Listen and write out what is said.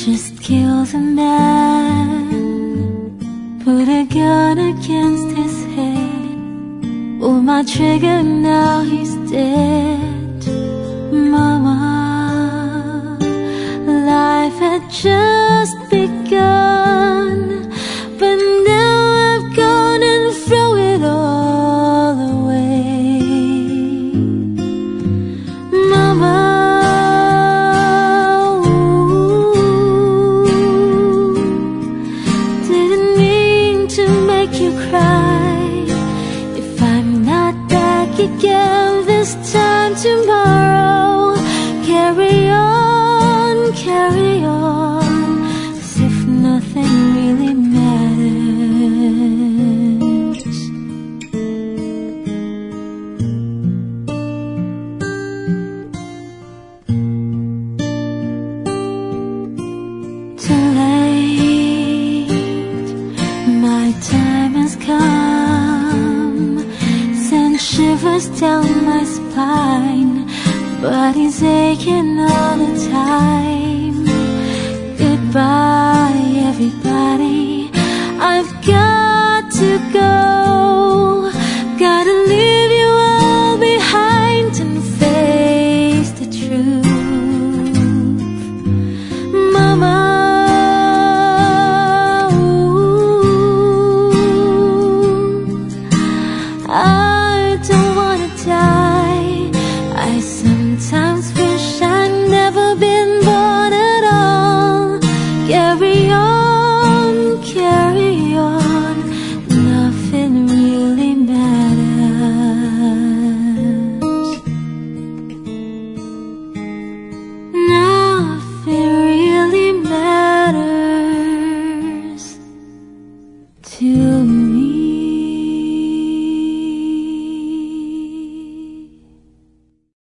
just killed a man, put a gun against his head. Pull my trigger, now he's dead. Mama, life had just begun, but now I've gone and throw it all away. Mama, didn't mean to make you cry. If I'm not back again this time tomorrow, carry on, carry on, as if nothing really matters. Too late, my time has come, send shivers down my spine, body's aching all the time. Goodbye everybody, I've got to